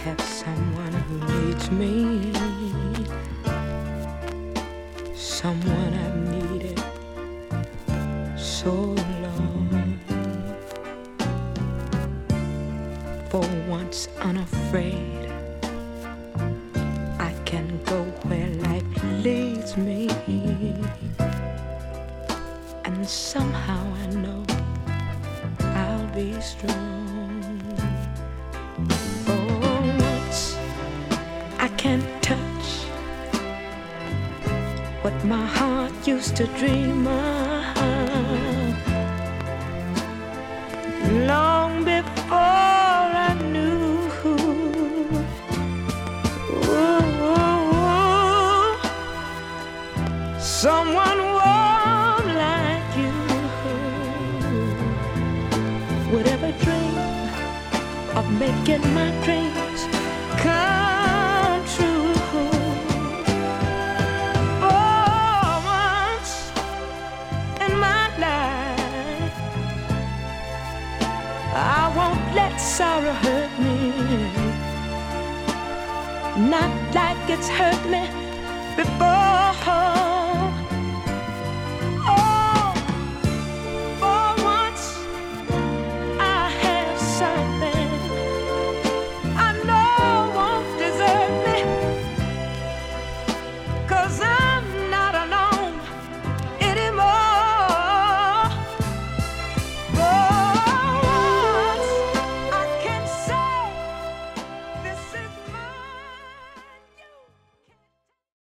have someone who needs me, someone I've needed so long. For once unafraid, I can go where life leads me, and somehow I know I'll be strong. For once I can touch what my heart used to dream of, long before I knew. Ooh, someone warm like you would ever dream of making my dreams come true. For once in my life, I won't let sorrow hurt me, not like it's hurt me before.